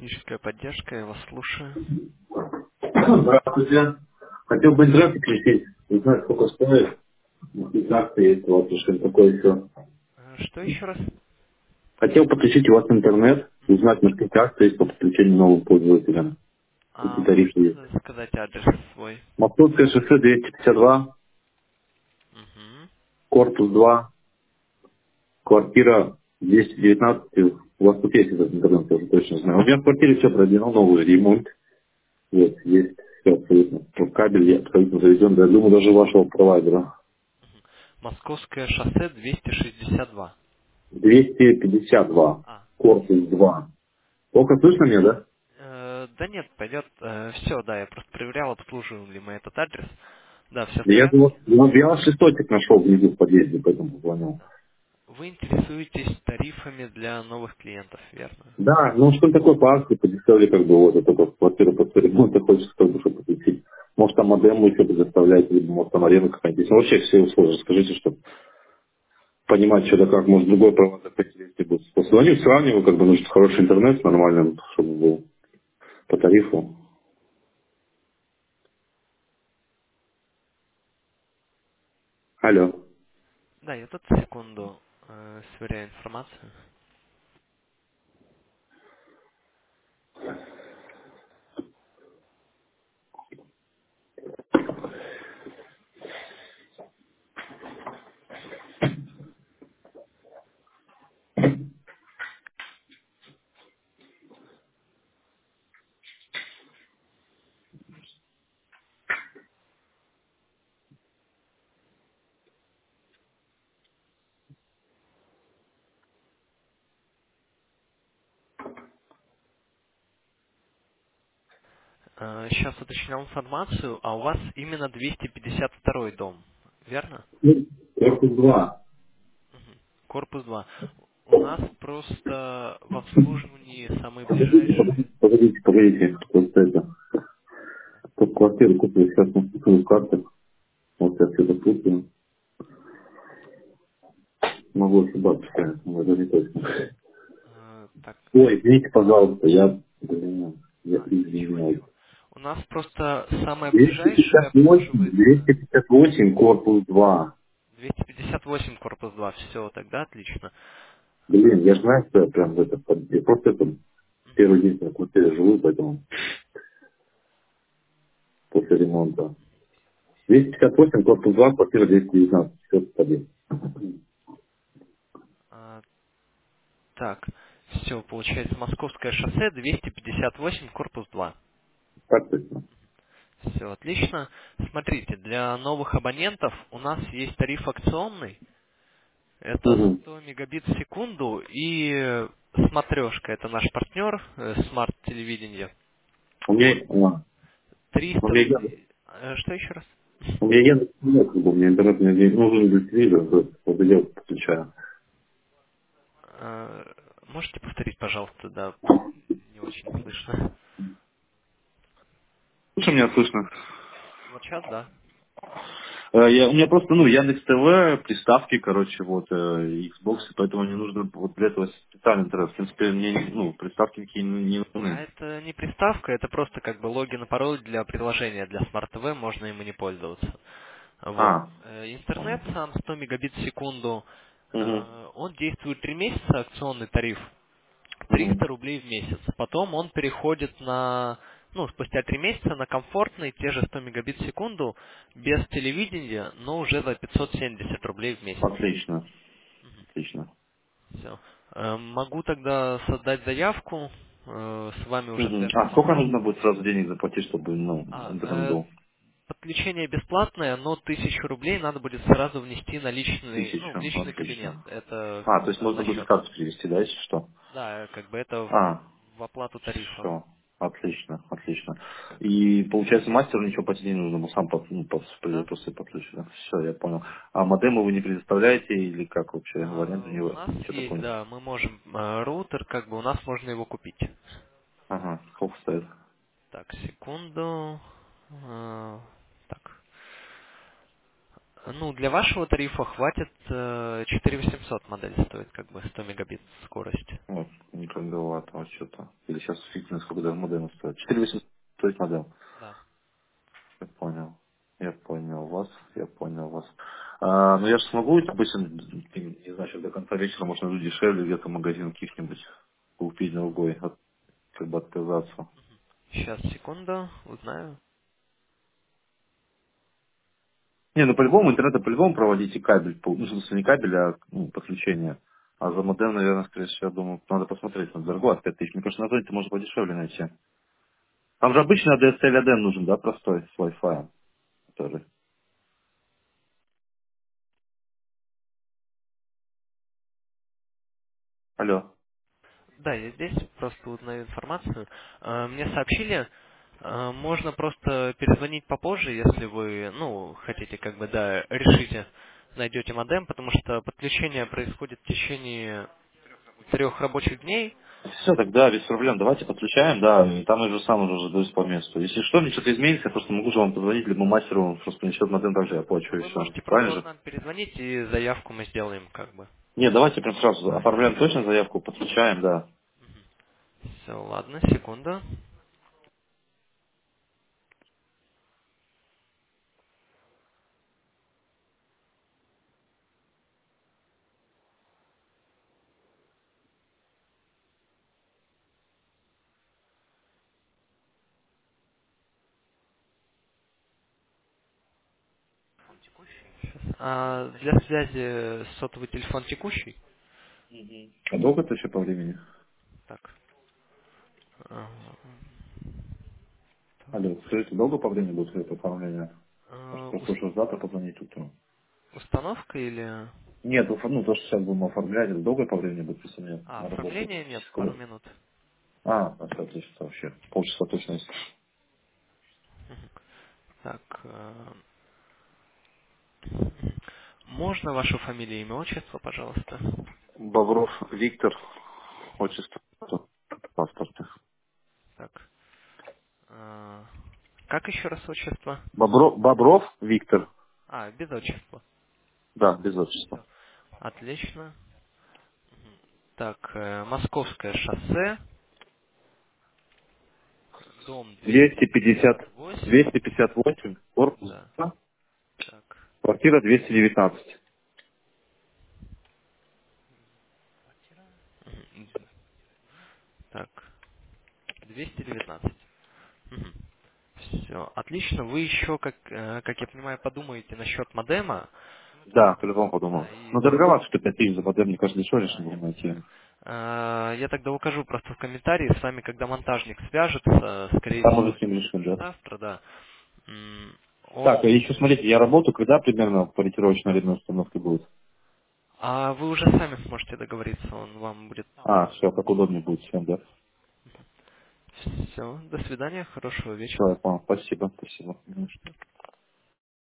Техническая поддержка, я вас слушаю. Здравствуйте. Хотел бы интернет подключить, узнать, сколько стоит. И как есть у вас что такое еще. Что еще раз? Хотел подключить у вас интернет, Мгм. узнать, может, как есть по подключению нового пользователя. Какие А тарифы можете есть. сказать адрес свой? Московское шоссе 252, Мгм. корпус 2, квартира 219. У вас тут есть этот интернет, я уже точно знаю. У меня в квартире все проведено, новый ремонт. Вот, есть все абсолютно. Вот кабель я абсолютно заведен, да, думаю, даже вашего провайдера. Московское шоссе 262. 252, А, корпус 2. Плохо слышно меня, да? да нет, пойдет. Все, да, я просто проверял, обслуживаем ли мы этот адрес. Да, все в Да я, порядке. я ваш листочек нашел внизу в подъезде, поэтому позвонил. Вы интересуетесь тарифами для новых клиентов, верно? Да, ну что такое по акции, подешевле, как бы, вот, это вот квартира под ремонт, хочется как бы, чтобы подключить. Может, там модем вы еще предоставляете, либо, может, там арена какая-нибудь есть. Ну, вообще все условия расскажите, чтобы понимать, что да как, может, другой провода если будет. Позвоню, сравниваю, как бы, нужен хороший интернет с нормальным, чтобы был по тарифу. Алло. Да, я тут секунду сверяю информацию. Сейчас уточнял информацию, а у вас именно 252 дом, верно? Ну, корпус 2. Мгм. Корпус 2. У нас просто в обслуживании самый ближайший. Погодите, просто это. Тут квартиру купили, сейчас наступил карты. Вот я все это путаю. Могу ошибаться, конечно, но это не точно. Так, Ой, извините, пожалуйста, я ничего, извиняюсь. ничего. У нас просто самое ближайшее 258, обслуживается 258, корпус 2. 258 корпус 2. Все, тогда отлично. Блин, я же знаю, что я прям в это, я просто это первый день на квартире живу, поэтому после ремонта. 258, корпус 2, квартира 219, все подъезд. А, Так, все, получается, Московское шоссе 258 корпус 2. Так точно. Все, отлично. Смотрите, для новых абонентов у нас есть тариф акционный. Это Угу. 100 мегабит в секунду и смотрешка. Это наш партнер, смарт-телевидение. У Вот. меня, 300 рублей. Что еще раз? у меня Яндекс нет, как бы, у меня интернет не нужен для телевизора, вот я подключаю. Можете повторить, пожалуйста, да, не очень слышно. Лучше меня слышно. Вот сейчас, да. У меня просто, Яндекс ТВ, приставки, короче, вот, Xbox, и поэтому мне нужно вот для этого специальный интернет. В принципе, мне, приставки такие не А нужны. это не приставка, это просто как бы логин и пароль для приложения, для Smart TV, можно им и не пользоваться. Вот. А, Интернет понял. сам 100 мегабит в секунду, Угу, он действует 3 месяца, акционный тариф, угу. 300 рублей в месяц. Потом он переходит спустя 3 месяца на комфортные, те же 100 мегабит в секунду, без телевидения, но уже за 570 рублей в месяц. Отлично, Мгм. отлично. Всё. Могу тогда создать заявку, с вами уже Угу. А свяжутся. сколько нужно будет сразу денег заплатить, чтобы, интернет был? Подключение бесплатное, но 1000 рублей надо будет сразу внести в 1000, личный кабинет. отлично. Это А, то есть на можно будет счет. карту перевести, да, если что? Да, как бы это А, в оплату тарифа. все. Отлично, отлично. И получается мастеру ничего платить не нужно, мы сам Да. просто подключу, да? Все, я понял. А модемы вы не предоставляете или как вообще в аренду У нас ничего такого есть, нет? да, мы можем роутер, как бы у нас можно его купить. Ага, сколько стоит? Так, секунду. Так. Ну, для вашего тарифа хватит 4800 модель стоит, как бы 100 мегабит скорость. Вот, не продавато, вот что-то. Или сейчас фитнес, сколько даже модем стоит. 4800 стоит модем. Да. Я понял. Я понял вас. Ну я же смогу, допустим, не знаю, сейчас до конца вечера, может, найду дешевле где-то магазин каких-нибудь купить другой, как бы отказаться. Сейчас, секунду, узнаю. Не, ну по-любому интернета по-любому проводите кабель, ну, в смысле не кабель, а ну, подключение. А за модем, наверное, скорее всего, я думаю, надо посмотреть, на дорого от 5000. Мне кажется, на зоне можно подешевле найти. Там же обычно DSL ADM нужен, да, простой, с Wi-Fi тоже. Алло. Да, я здесь просто узнаю информацию. Мне сообщили, можно просто перезвонить попозже, если вы, ну, хотите, как бы, да, решите, найдете модем, потому что подключение происходит в течение 3 рабочих дней. Все, тогда без проблем. Давайте подключаем, да, и там я же сам уже задаюсь по месту. Если что, мне что-то изменится, я просто могу же вам позвонить, либо мастеру, он просто принесет модем, также я оплачу, и Вы все. можете просто Правильно вот же? нам перезвонить, и заявку мы сделаем, как бы. Нет, давайте прям сразу оформляем точно заявку, подключаем, да. Все, ладно, секунду. Для связи сотовый телефон текущий. А долго это еще по времени? Так. Ага. Алло, скажите, долго по времени будет это оформление? Э, Просто ус- уже завтра позвонить тут. Установка или... Нет, ну то, что сейчас будем оформлять, это долго по времени будет, если мне на работу. Оформление нет, пару минут. Все отлично вообще. Полчаса точно есть. Так. Можно вашу фамилию, имя, отчество, пожалуйста? Бобров Виктор, отчество паспорта. Так. Как еще раз отчество? Бобров Виктор. Без отчества. Да, без отчества. Все. Отлично. Так, Московское шоссе, дом 250, 258. 258, корпус Да. 2, Так. квартира 219. Мгм. Так. 219. Все, отлично. Вы еще, как я понимаю, подумаете насчет модема. Да, по-любому подумал. Да, и Ну, дороговато, что 5000 за модем, мне кажется, дешевле, да, чем я будем найти. понимаю. Я тогда укажу просто в комментарии с вами, когда монтажник свяжется, скорее Там всего, уже с ним решим, уже да. завтра, да. Так, а Он. еще смотрите, я работаю, когда примерно по ориентировочной время установки будет? А вы уже сами сможете договориться, он вам будет. Все, как удобнее будет всем, да. Все, до свидания, хорошего Все, вечера. я понял. Спасибо, спасибо.